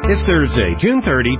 It's Thursday, June 30,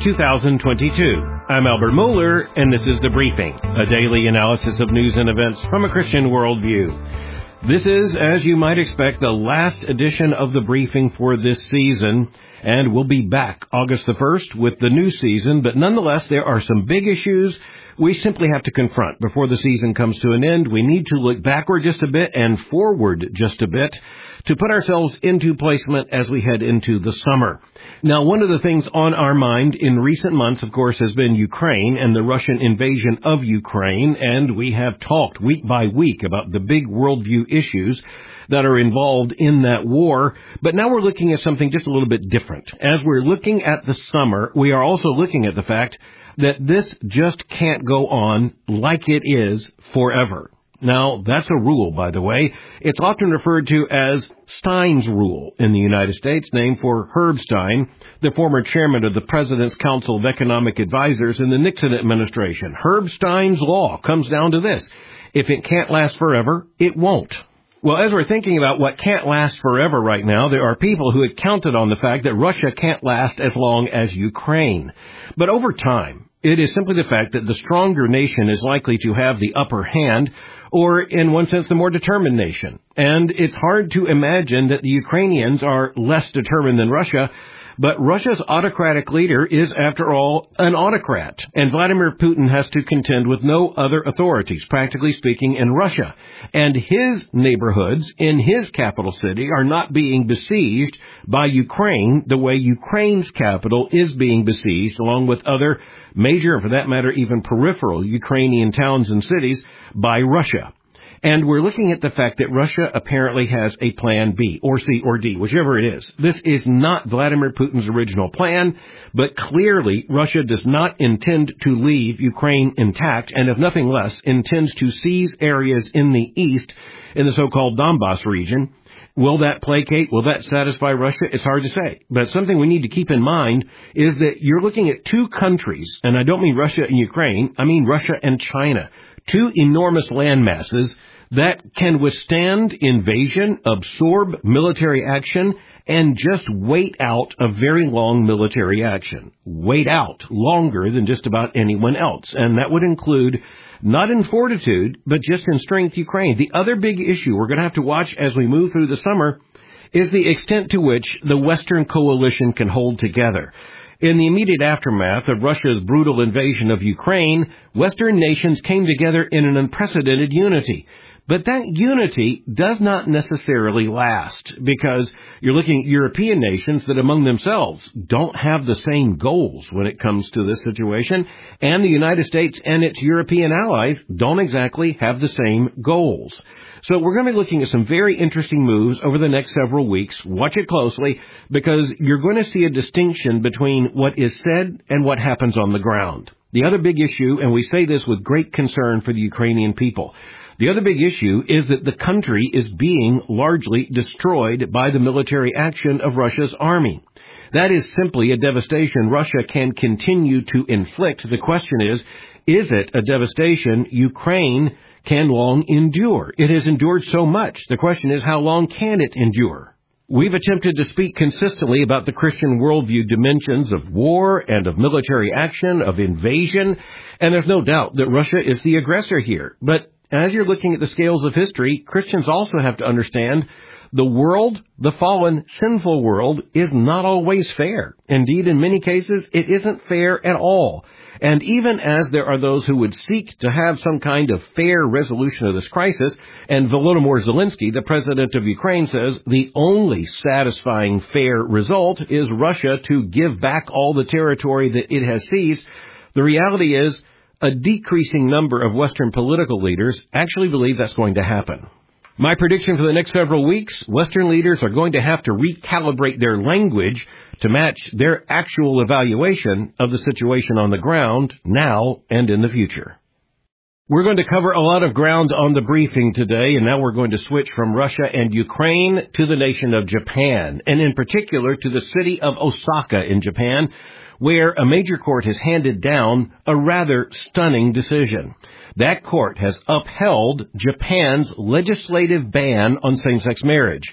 2022. I'm Albert Mohler, and this is The Briefing, a daily analysis of news and events from a Christian worldview. This is, as you might expect, the last edition of The Briefing for this season, and we'll be back August the 1st with the new season, but nonetheless, there are some big issues we simply have to confront before the season comes to an end. We need to look backward just a bit and forward just a bit to put ourselves into placement as we head into the summer. Now, one of the things on our mind in recent months, of course, has been Ukraine and the Russian invasion of Ukraine, and we have talked week by week about the big worldview issues that are involved in that war. But now we're looking at something just a little bit different. As we're looking at the summer, we are also looking at the fact that this just can't go on like it is forever. Now, that's a rule, by the way. It's often referred to as Stein's Rule in the United States, named for Herb Stein, the former chairman of the President's Council of Economic Advisors in the Nixon administration. Herb Stein's law comes down to this: if it can't last forever, it won't. Well, as we're thinking about what can't last forever right now, there are people who had counted on the fact that Russia can't last as long as Ukraine. But over time, it is simply the fact that the stronger nation is likely to have the upper hand, or in one sense, the more determined nation. And it's hard to imagine that the Ukrainians are less determined than Russia, but Russia's autocratic leader is, after all, an autocrat. And Vladimir Putin has to contend with no other authorities, practically speaking, in Russia. And his neighborhoods in his capital city are not being besieged by Ukraine the way Ukraine's capital is being besieged, along with other major, and for that matter, even peripheral Ukrainian towns and cities, by Russia. And we're looking at the fact that Russia apparently has a plan B, or C, or D, whichever it is. This is not Vladimir Putin's original plan, but clearly Russia does not intend to leave Ukraine intact, and if nothing less, intends to seize areas in the east, in the so-called Donbas region. Will that placate? Will that satisfy Russia? It's hard to say. But something we need to keep in mind is that you're looking at two countries, and I don't mean Russia and Ukraine, I mean Russia and China. Two enormous land masses that can withstand invasion, absorb military action, and just wait out a very long military action. Wait out longer than just about anyone else. And that would include, not in fortitude, but just in strength, Ukraine. The other big issue we're going to have to watch as we move through the summer is the extent to which the Western coalition can hold together. In the immediate aftermath of Russia's brutal invasion of Ukraine, Western nations came together in an unprecedented unity. But that unity does not necessarily last, because you're looking at European nations that among themselves don't have the same goals when it comes to this situation, and the United States and its European allies don't exactly have the same goals. So we're going to be looking at some very interesting moves over the next several weeks. Watch it closely, because you're going to see a distinction between what is said and what happens on the ground. The other big issue, and we say this with great concern for the Ukrainian people, the other big issue is that the country is being largely destroyed by the military action of Russia's army. That is simply a devastation Russia can continue to inflict. The question is it a devastation Ukraine can long endure? It has endured so much. The question is, how long can it endure? We've attempted to speak consistently about the Christian worldview dimensions of war and of military action, of invasion, and there's no doubt that Russia is the aggressor here. But as you're looking at the scales of history, Christians also have to understand the world, the fallen, sinful world, is not always fair. Indeed, in many cases, it isn't fair at all. And even as there are those who would seek to have some kind of fair resolution of this crisis, and Volodymyr Zelensky, the president of Ukraine, says the only satisfying fair result is Russia to give back all the territory that it has seized, the reality is a decreasing number of Western political leaders actually believe that's going to happen. My prediction for the next several weeks, Western leaders are going to have to recalibrate their language to match their actual evaluation of the situation on the ground now and in the future. We're going to cover a lot of ground on the briefing today, and now we're going to switch from Russia and Ukraine to the nation of Japan, and in particular to the city of Osaka in Japan, where a major court has handed down a rather stunning decision. That court has upheld Japan's legislative ban on same-sex marriage.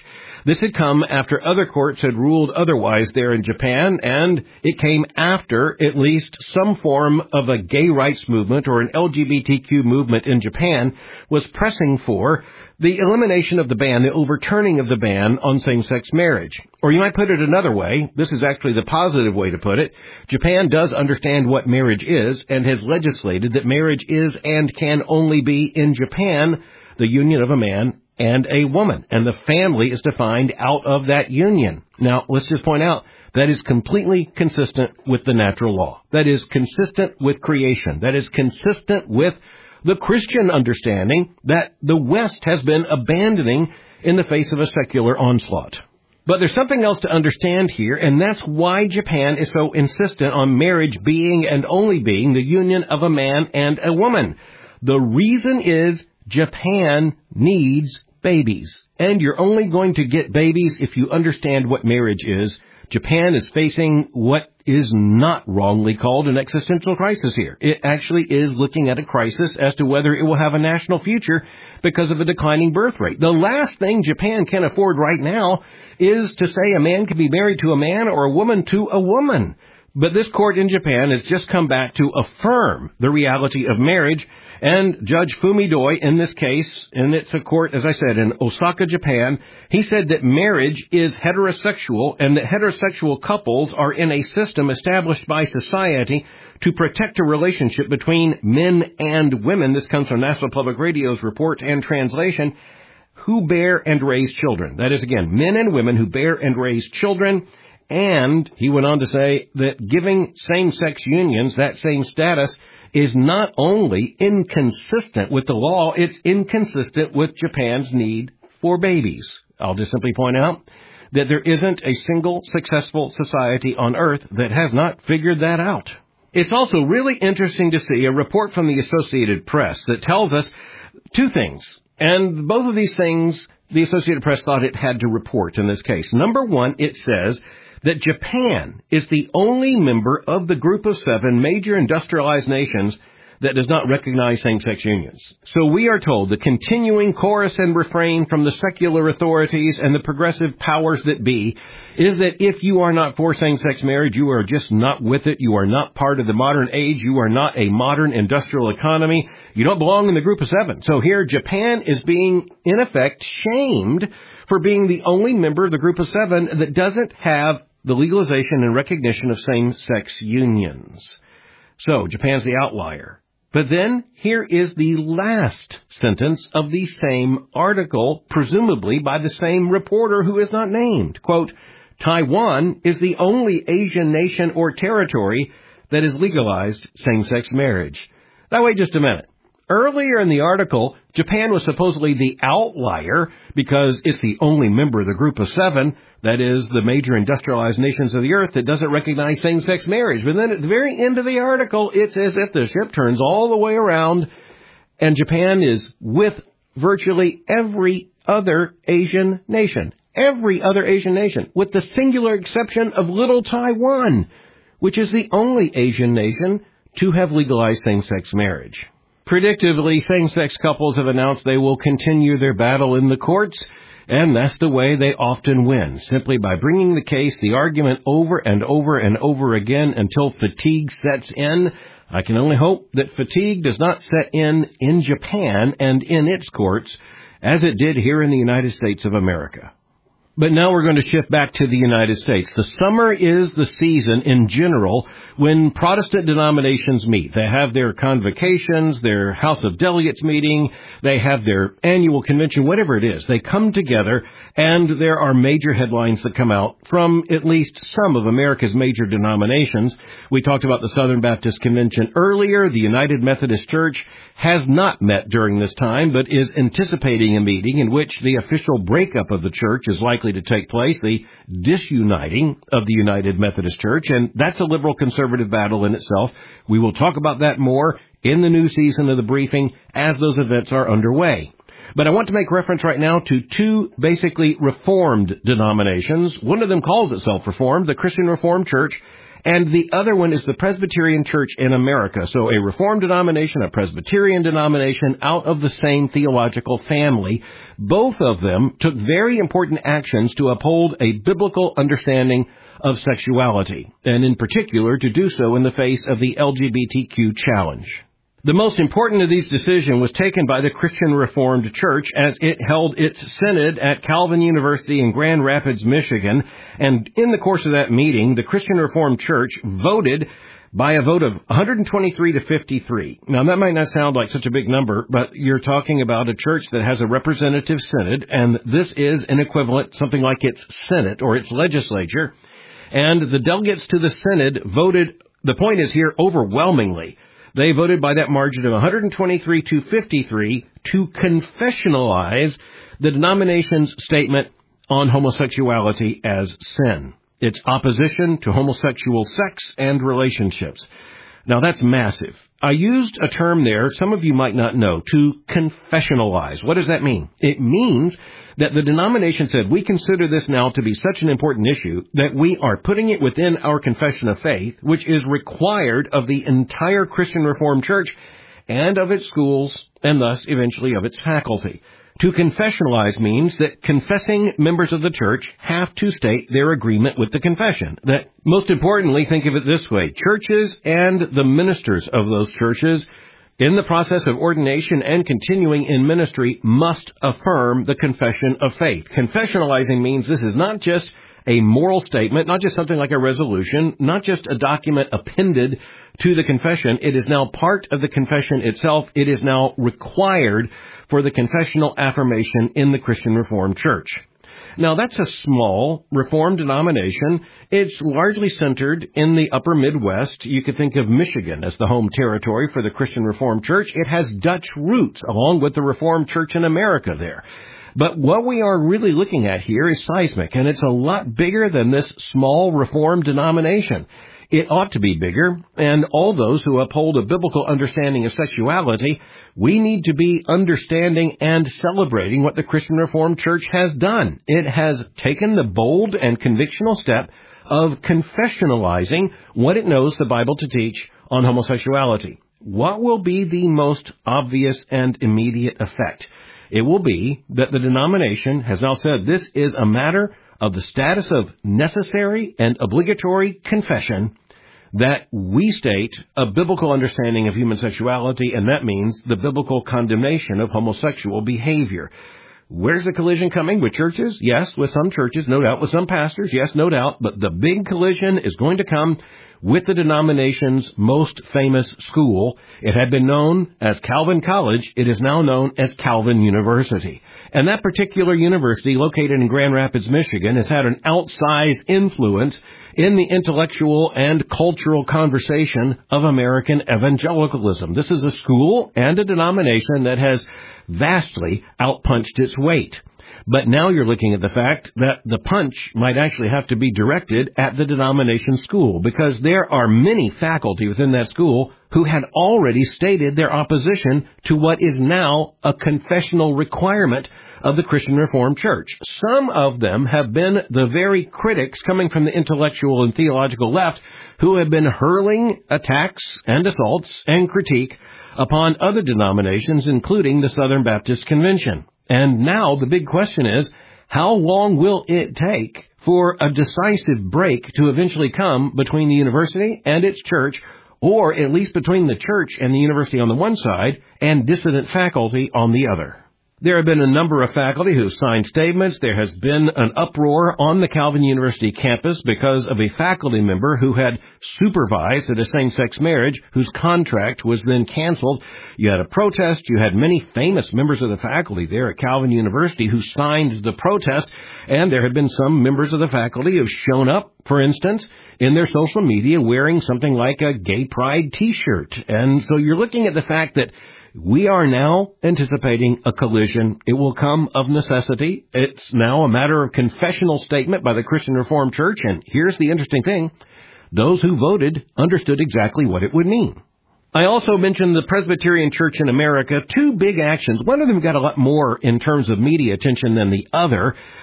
This had come after other courts had ruled otherwise there in Japan, and it came after at least some form of a gay rights movement or an LGBTQ movement in Japan was pressing for the elimination of the ban, the overturning of the ban on same-sex marriage. Or you might put it another way. This is actually the positive way to put it. Japan does understand what marriage is and has legislated that marriage is and can only be in Japan the union of a man and a woman, and the family is defined out of that union. Now, let's just point out, that is completely consistent with the natural law. That is consistent with creation. That is consistent with the Christian understanding that the West has been abandoning in the face of a secular onslaught. But there's something else to understand here, and that's why Japan is so insistent on marriage being and only being the union of a man and a woman. The reason is Japan needs babies, and you're only going to get babies if you understand what marriage is. Japan is facing what is not wrongly called an existential crisis here. It actually is looking at a crisis as to whether it will have a national future because of a declining birth rate. The last thing Japan can afford right now is to say a man can be married to a man or a woman to a woman. But this court in Japan has just come back to affirm the reality of marriage. And Judge Fumidoi, in this case, and it's a court, as I said, in Osaka, Japan, he said that marriage is heterosexual and that heterosexual couples are in a system established by society to protect a relationship between men and women. This comes from National Public Radio's report and translation, who bear and raise children. That is, again, men and women who bear and raise children. And he went on to say that giving same-sex unions that same status is not only inconsistent with the law, it's inconsistent with Japan's need for babies. I'll just simply point out that there isn't a single successful society on earth that has not figured that out. It's also really interesting to see a report from the Associated Press that tells us two things. And both of these things, the Associated Press thought it had to report in this case. Number one, it says that Japan is the only member of the group of 7 major industrialized nations that does not recognize same-sex unions. So we are told the continuing chorus and refrain from the secular authorities and the progressive powers that be is that if you are not for same-sex marriage, you are just not with it. You are not part of the modern age. You are not a modern industrial economy. You don't belong in the group of 7. So here Japan is being, in effect, shamed for being the only member of the group of 7 that doesn't have the legalization and recognition of same-sex unions. So Japan's the outlier. But then here is the last sentence of the same article, presumably by the same reporter who is not named. Quote, Taiwan is the only Asian nation or territory that has legalized same-sex marriage. Now wait just a minute. Earlier in the article, Japan was supposedly the outlier because it's the only member of the group of 7, that is, the major industrialized nations of the earth, that doesn't recognize same-sex marriage. But then at the very end of the article, it's as if the ship turns all the way around and Japan is with virtually every other Asian nation. Every other Asian nation, with the singular exception of little Taiwan, which is the only Asian nation to have legalized same-sex marriage. Predictably, same-sex couples have announced they will continue their battle in the courts, and that's the way they often win, simply by bringing the case, the argument over and over and over again until fatigue sets in. I can only hope that fatigue does not set in Japan and in its courts, as it did here in the United States of America. But now we're going to shift back to the United States. The summer is the season in general when Protestant denominations meet. They have their convocations, their House of Delegates meeting, they have their annual convention, whatever it is. They come together, and there are major headlines that come out from at least some of America's major denominations. We talked about the Southern Baptist Convention earlier. The United Methodist Church has not met during this time, but is anticipating a meeting in which the official breakup of the church is likely to take place, the disuniting of the United Methodist Church, and that's a liberal-conservative battle in itself. We will talk about that more in the new season of the briefing as those events are underway. But I want to make reference right now to 2 basically Reformed denominations. One of them calls itself Reformed, the Christian Reformed Church, And the other one is the Presbyterian Church in America. So a Reformed denomination, a Presbyterian denomination out of the same theological family. Both of them took very important actions to uphold a biblical understanding of sexuality, and in particular to do so in the face of the LGBTQ challenge. The most important of these decisions was taken by the Christian Reformed Church as it held its synod at Calvin University in Grand Rapids, Michigan. And in the course of that meeting, the Christian Reformed Church voted by a vote of 123 to 53. Now, that might not sound like such a big number, but you're talking about a church that has a representative synod, and this is an equivalent, something like its Senate or its legislature. And the delegates to the synod voted, the point is here, overwhelmingly. They voted by that margin of 123 to 53 to confessionalize the denomination's statement on homosexuality as sin, its opposition to homosexual sex and relationships. Now, that's massive. I used a term there some of you might not know, to confessionalize. What does that mean? It means that the denomination said, we consider this now to be such an important issue that we are putting it within our confession of faith, which is required of the entire Christian Reformed Church and of its schools, and thus eventually of its faculty. To confessionalize means that confessing members of the church have to state their agreement with the confession. That, most importantly, think of it this way, churches and the ministers of those churches in the process of ordination and continuing in ministry must affirm the confession of faith. Confessionalizing means this is not just a moral statement, not just something like a resolution, not just a document appended to the confession. It is now part of the confession itself. It is now required for the confessional affirmation in the Christian Reformed Church. Now, that's a small Reformed denomination. It's largely centered in the upper Midwest. You could think of Michigan as the home territory for the Christian Reformed Church. It has Dutch roots, along with the Reformed Church in America there. But what we are really looking at here is seismic, and it's a lot bigger than this small Reformed denomination. It ought to be bigger, and all those who uphold a biblical understanding of sexuality, we need to be understanding and celebrating what the Christian Reformed Church has done. It has taken the bold and convictional step of confessionalizing what it knows the Bible to teach on homosexuality. What will be the most obvious and immediate effect? It will be that the denomination has now said this is a matter of the status of necessary and obligatory confession, that we state a biblical understanding of human sexuality, and that means the biblical condemnation of homosexual behavior. Where's the collision coming? With churches? Yes, with some churches, no doubt. With some pastors? Yes, no doubt. But the big collision is going to come with the denomination's most famous school. It had been known as Calvin College. It is now known as Calvin University. And that particular university, located in Grand Rapids, Michigan, has had an outsized influence in the intellectual and cultural conversation of American evangelicalism. This is a school and a denomination that has vastly outpunched its weight. But now you're looking at the fact that the punch might actually have to be directed at the denomination school, because there are many faculty within that school who had already stated their opposition to what is now a confessional requirement of the Christian Reformed Church. Some of them have been the very critics coming from the intellectual and theological left who have been hurling attacks and assaults and critique upon other denominations, including the Southern Baptist Convention. And now the big question is, how long will it take for a decisive break to eventually come between the university and its church, or at least between the church and the university on the one side and dissident faculty on the other? There have been a number of faculty who signed statements. There has been an uproar on the Calvin University campus because of a faculty member who had supervised at a same-sex marriage whose contract was then canceled. You had a protest. You had many famous members of the faculty there at Calvin University who signed the protest, and there have been some members of the faculty who have shown up, for instance, in their social media wearing something like a gay pride T-shirt. And so you're looking at the fact that we are now anticipating a collision. It will come of necessity. It's now a matter of confessional statement by the Christian Reformed Church. And here's the interesting thing. Those who voted understood exactly what it would mean. I also mentioned the Presbyterian Church in America. Two big actions. One of them got a lot more in terms of media attention than the other, but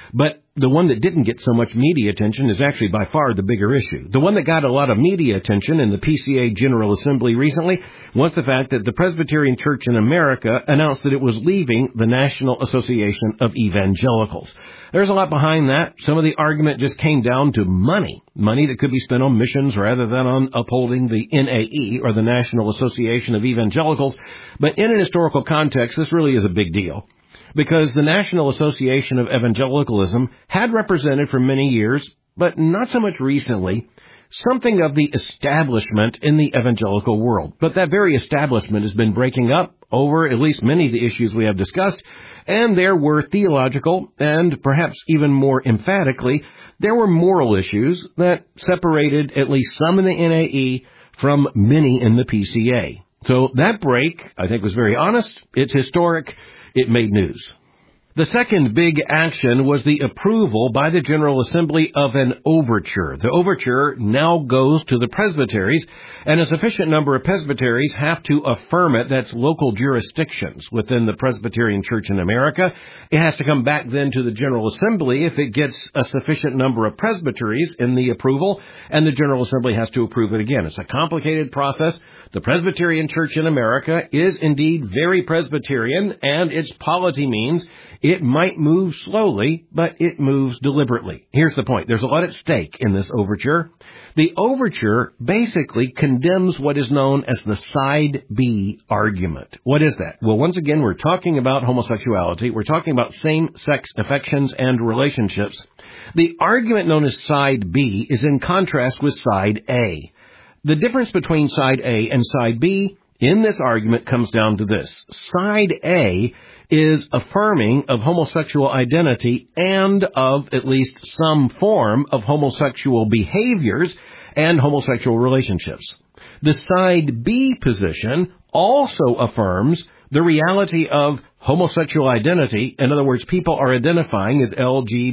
the one that didn't get so much media attention is actually by far the bigger issue. The one that got a lot of media attention in the PCA General Assembly recently was the fact that the Presbyterian Church in America announced that it was leaving the National Association of Evangelicals. There's a lot behind that. Some of the argument just came down to money that could be spent on missions rather than on upholding the NAE, or the National Association of Evangelicals. But in an historical context, this really is a big deal, because the National Association of Evangelicalism had represented for many years, but not so much recently, something of the establishment in the evangelical world. But that very establishment has been breaking up over at least many of the issues we have discussed, and there were theological, and perhaps even more emphatically, there were moral issues that separated at least some in the NAE from many in the PCA. So that break, I think, was very honest. It's historic. It made news. The second big action was the approval by the General Assembly of an overture. The overture now goes to the presbyteries, and a sufficient number of presbyteries have to affirm it. That's local jurisdictions within the Presbyterian Church in America. It has to come back then to the General Assembly if it gets a sufficient number of presbyteries in the approval, and the General Assembly has to approve it again. It's a complicated process. The Presbyterian Church in America is indeed very Presbyterian, and its polity means it might move slowly, but it moves deliberately. Here's the point. There's a lot at stake in this overture. The overture basically condemns what is known as the Side B argument. What is that? Well, once again, we're talking about homosexuality. We're talking about same-sex affections and relationships. The argument known as Side B is in contrast with Side A. The difference between Side A and Side B in this argument comes down to this. Side A is affirming of homosexual identity and of at least some form of homosexual behaviors and homosexual relationships. The Side B position also affirms the reality of homosexual identity. In other words, people are identifying as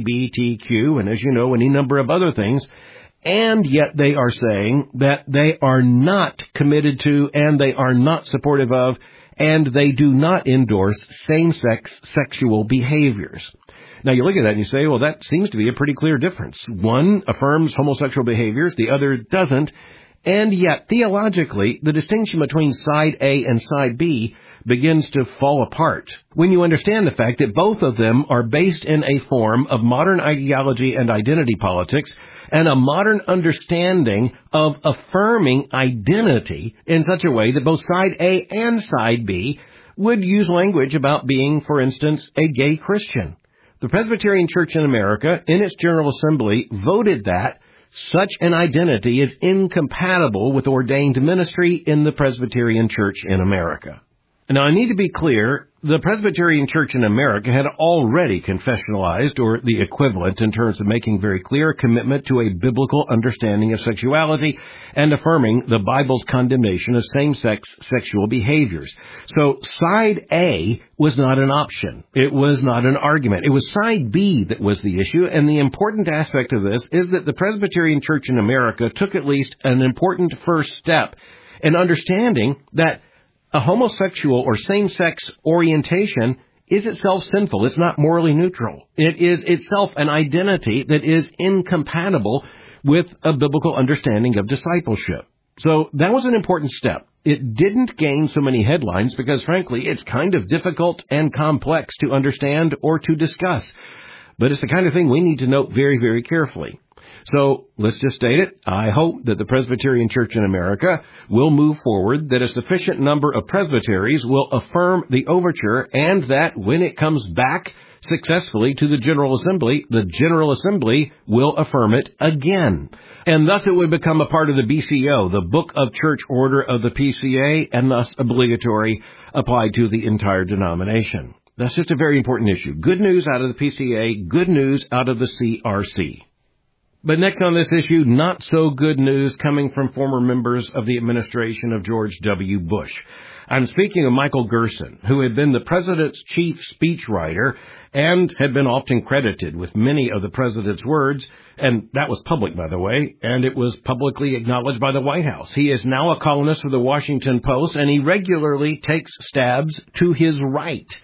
LGBTQ and, as you know, any number of other things, and yet they are saying that they are not committed to and they are not supportive of and they do not endorse same-sex sexual behaviors. Now, you look at that and you say, well, that seems to be a pretty clear difference. One affirms homosexual behaviors, the other doesn't, and yet, theologically, the distinction between Side A and Side B begins to fall apart when you understand the fact that both of them are based in a form of modern ideology and identity politics and a modern understanding of affirming identity in such a way that both Side A and Side B would use language about being, for instance, a gay Christian. The Presbyterian Church in America, in its General Assembly, voted that such an identity is incompatible with ordained ministry in the Presbyterian Church in America. Now, I need to be clear, the Presbyterian Church in America had already confessionalized, or the equivalent in terms of making very clear, a commitment to a biblical understanding of sexuality and affirming the Bible's condemnation of same-sex sexual behaviors. So Side A was not an option. It was not an argument. It was Side B that was the issue, and the important aspect of this is that the Presbyterian Church in America took at least an important first step in understanding that a homosexual or same-sex orientation is itself sinful. It's not morally neutral. It is itself an identity that is incompatible with a biblical understanding of discipleship. So that was an important step. It didn't gain so many headlines because, frankly, it's kind of difficult and complex to understand or to discuss. But it's the kind of thing we need to note very, very carefully. So let's just state it. I hope that the Presbyterian Church in America will move forward, that a sufficient number of presbyteries will affirm the overture, and that when it comes back successfully to the General Assembly will affirm it again. And thus it would become a part of the BCO, the Book of Church Order of the PCA, and thus obligatory, applied to the entire denomination. That's just a very important issue. Good news out of the PCA, good news out of the CRC. But next on this issue, not so good news coming from former members of the administration of George W. Bush. I'm speaking of Michael Gerson, who had been the president's chief speechwriter and had been often credited with many of the president's words, and that was public, by the way, and it was publicly acknowledged by the White House. He is now a columnist for the Washington Post, and he regularly takes stabs to his right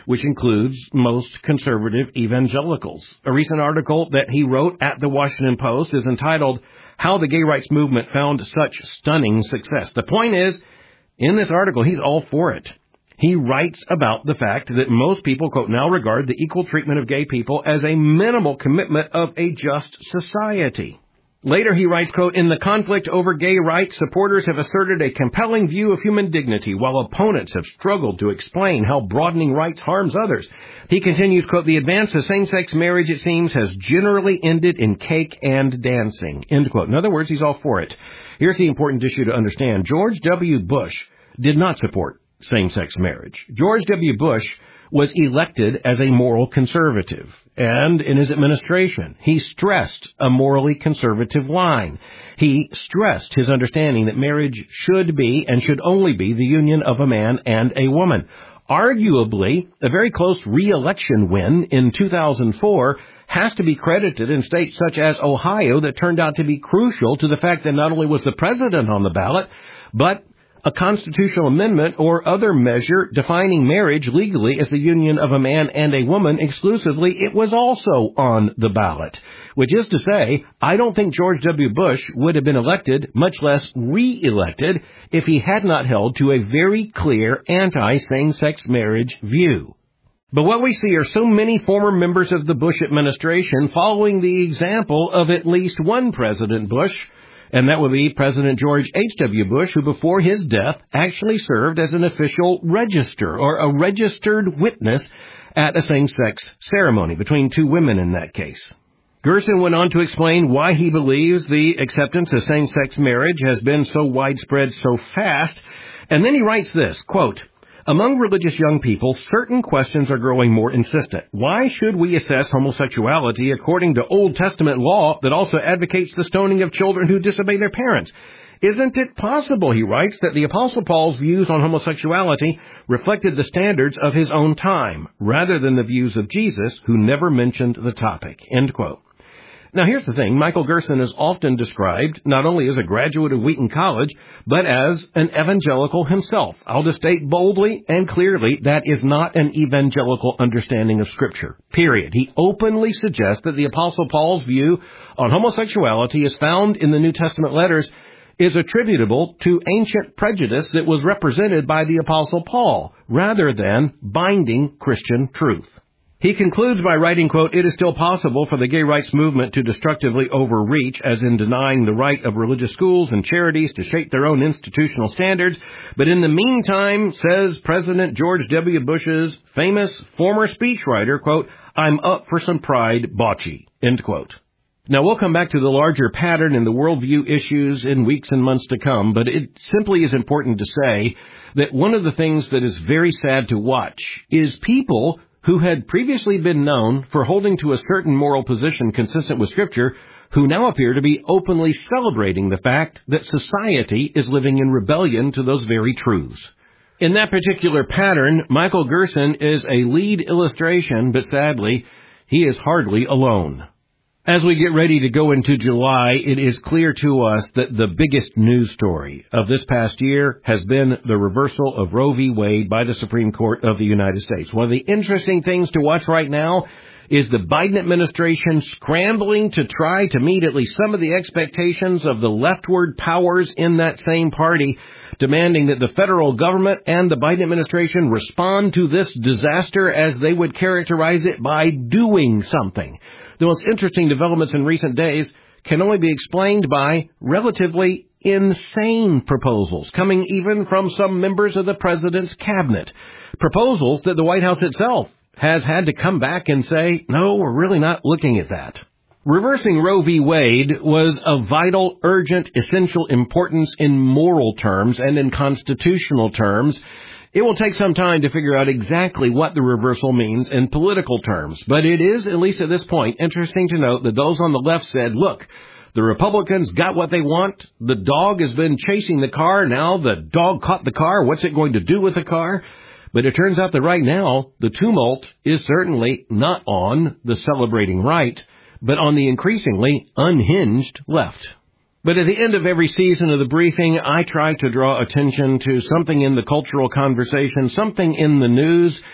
which includes most conservative evangelicals. A recent article that he wrote at the Washington Post is entitled, How the Gay Rights Movement Found Such Stunning Success. The point is, in this article, he's all for it. He writes about the fact that most people, quote, now regard the equal treatment of gay people as a minimal commitment of a just society. Later he writes, quote, in the conflict over gay rights, supporters have asserted a compelling view of human dignity, while opponents have struggled to explain how broadening rights harms others. He continues, quote, the advance of same-sex marriage, it seems, has generally ended in cake and dancing, end quote. In other words, he's all for it. Here's the important issue to understand. George W. Bush did not support same-sex marriage. George W. Bush was elected as a moral conservative, and in his administration, he stressed a morally conservative line. He stressed his understanding that marriage should be and should only be the union of a man and a woman. Arguably, a very close re-election win in 2004 has to be credited in states such as Ohio that turned out to be crucial to the fact that not only was the president on the ballot, but a constitutional amendment or other measure defining marriage legally as the union of a man and a woman exclusively, it was also on the ballot. Which is to say, I don't think George W. Bush would have been elected, much less re-elected, if he had not held to a very clear anti-same-sex marriage view. But what we see are so many former members of the Bush administration following the example of at least one President Bush, and that would be President George H.W. Bush, who before his death actually served as an official register or a registered witness at a same-sex ceremony between two women in that case. Gerson went on to explain why he believes the acceptance of same-sex marriage has been so widespread so fast, and then he writes this, quote, among religious young people, certain questions are growing more insistent. Why should we assess homosexuality according to Old Testament law that also advocates the stoning of children who disobey their parents? Isn't it possible, he writes, that the Apostle Paul's views on homosexuality reflected the standards of his own time, rather than the views of Jesus, who never mentioned the topic? End quote. Now, here's the thing. Michael Gerson is often described not only as a graduate of Wheaton College, but as an evangelical himself. I'll just state boldly and clearly that is not an evangelical understanding of Scripture, period. He openly suggests that the Apostle Paul's view on homosexuality as found in the New Testament letters is attributable to ancient prejudice that was represented by the Apostle Paul, rather than binding Christian truth. He concludes by writing, quote, it is still possible for the gay rights movement to destructively overreach, as in denying the right of religious schools and charities to shape their own institutional standards. But in the meantime, says President George W. Bush's famous former speechwriter, quote, I'm up for some pride bocce, end quote. Now, we'll come back to the larger pattern in the worldview issues in weeks and months to come, but it simply is important to say that one of the things that is very sad to watch is people who had previously been known for holding to a certain moral position consistent with Scripture, who now appear to be openly celebrating the fact that society is living in rebellion to those very truths. In that particular pattern, Michael Gerson is a lead illustration, but sadly, he is hardly alone. As we get ready to go into July, it is clear to us that the biggest news story of this past year has been the reversal of Roe v. Wade by the Supreme Court of the United States. One of the interesting things to watch right now is the Biden administration scrambling to try to meet at least some of the expectations of the leftward powers in that same party, demanding that the federal government and the Biden administration respond to this disaster as they would characterize it by doing something. The most interesting developments in recent days can only be explained by relatively insane proposals, coming even from some members of the president's cabinet. Proposals that the White House itself has had to come back and say, no, we're really not looking at that. Reversing Roe v. Wade was of vital, urgent, essential importance in moral terms and in constitutional terms. It will take some time to figure out exactly what the reversal means in political terms, but it is, at least at this point, interesting to note that those on the left said, look, the Republicans got what they want. The dog has been chasing the car. Now the dog caught the car. What's it going to do with the car? But it turns out that right now, the tumult is certainly not on the celebrating right, but on the increasingly unhinged left. But at the end of every season of the briefing, I try to draw attention to something in the cultural conversation, something in the news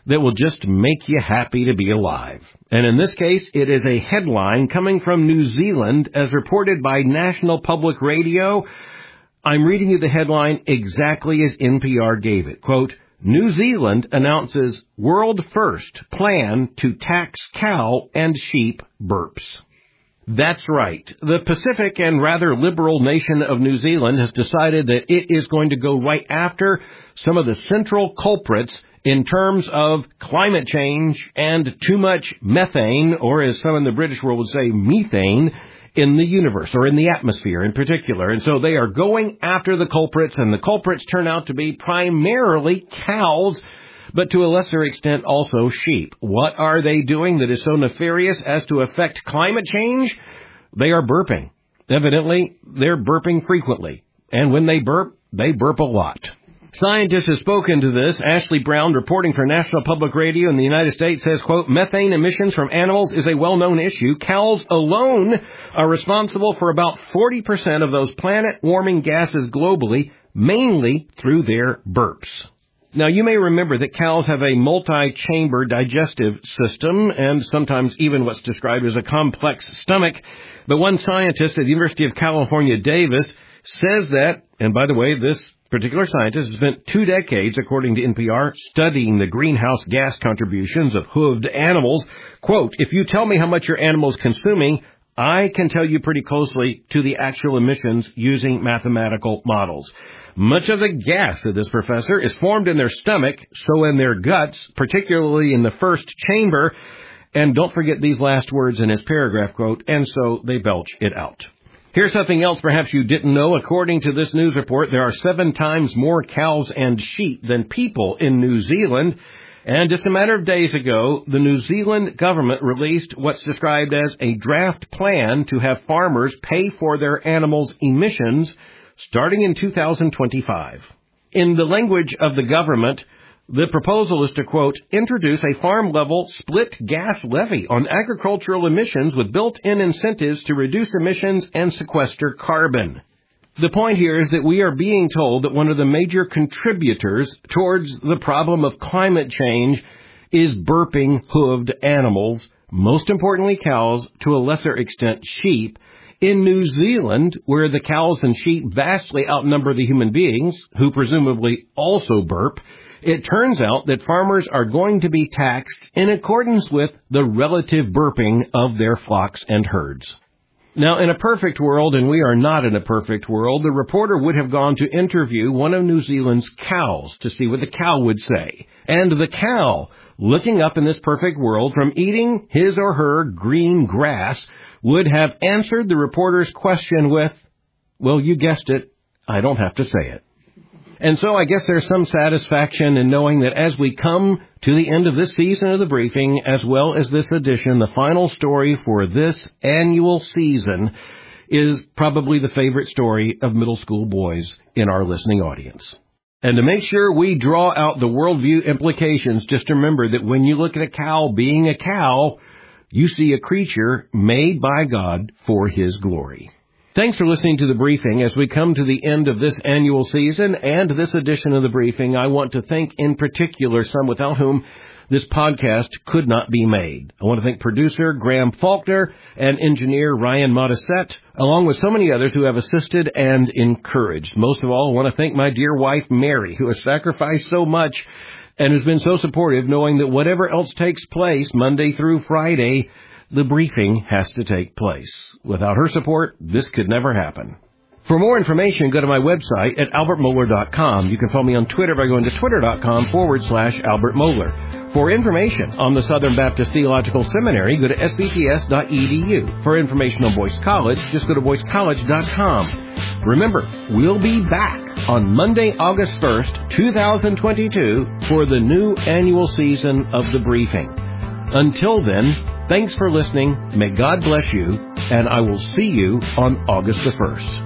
that will just make you happy to be alive. And in this case, it is a headline coming from New Zealand as reported by National Public Radio. I'm reading you the headline exactly as NPR gave it. Quote, New Zealand announces world first plan to tax cow and sheep burps. That's right. The Pacific and rather liberal nation of New Zealand has decided that it is going to go right after some of the central culprits in terms of climate change and too much methane, or as some in the British world would say, methane, in the universe, or in the atmosphere in particular. And so they are going after the culprits, and the culprits turn out to be primarily cows, but to a lesser extent also sheep. What are they doing that is so nefarious as to affect climate change? They are burping. Evidently, they're burping frequently. And when they burp a lot. Scientists have spoken to this. Ashley Brown, reporting for National Public Radio in the United States, says, quote, methane emissions from animals is a well-known issue. Cows alone are responsible for about 40% of those planet-warming gases globally, mainly through their burps. Now, you may remember that cows have a multi-chamber digestive system and sometimes even what's described as a complex stomach. But one scientist at the University of California, Davis, says that, and by the way, this particular scientist has spent 2 decades, according to NPR, studying the greenhouse gas contributions of hooved animals. Quote, if you tell me how much your animal is consuming, I can tell you pretty closely to the actual emissions using mathematical models. Much of the gas, said this professor, is formed in their stomach, so in their guts, particularly in the first chamber. And don't forget these last words in his paragraph, quote, and so they belch it out. Here's something else perhaps you didn't know. According to this news report, there are 7 times more cows and sheep than people in New Zealand. And just a matter of days ago, the New Zealand government released what's described as a draft plan to have farmers pay for their animals' emissions starting in 2025. In the language of the government, the proposal is to, quote, introduce a farm-level split gas levy on agricultural emissions with built-in incentives to reduce emissions and sequester carbon. The point here is that we are being told that one of the major contributors towards the problem of climate change is burping hooved animals, most importantly cows, to a lesser extent sheep. In New Zealand, where the cows and sheep vastly outnumber the human beings, who presumably also burp, it turns out that farmers are going to be taxed in accordance with the relative burping of their flocks and herds. Now, in a perfect world, and we are not in a perfect world, the reporter would have gone to interview one of New Zealand's cows to see what the cow would say. And the cow, looking up in this perfect world from eating his or her green grass, would have answered the reporter's question with, well, you guessed it, I don't have to say it. And so I guess there's some satisfaction in knowing that as we come to the end of this season of the briefing, as well as this edition, the final story for this annual season is probably the favorite story of middle school boys in our listening audience. And to make sure we draw out the worldview implications, just remember that when you look at a cow being a cow, you see a creature made by God for His glory. Thanks for listening to the briefing. As we come to the end of this annual season and this edition of the briefing, I want to thank in particular some without whom this podcast could not be made. I want to thank producer Graham Faulkner and engineer Ryan Modisette, along with so many others who have assisted and encouraged. Most of all, I want to thank my dear wife, Mary, who has sacrificed so much and has been so supportive, knowing that whatever else takes place Monday through Friday, the briefing has to take place. Without her support, this could never happen. For more information, go to my website at albertmohler.com. You can follow me on Twitter by going to twitter.com/Albert Mohler. For information on the Southern Baptist Theological Seminary, go to sbts.edu. For information on Boyce College, just go to boycecollege.com. Remember, we'll be back on Monday, August 1st, 2022 for the new annual season of the briefing. Until then, thanks for listening. May God bless you, and I will see you on August the 1st.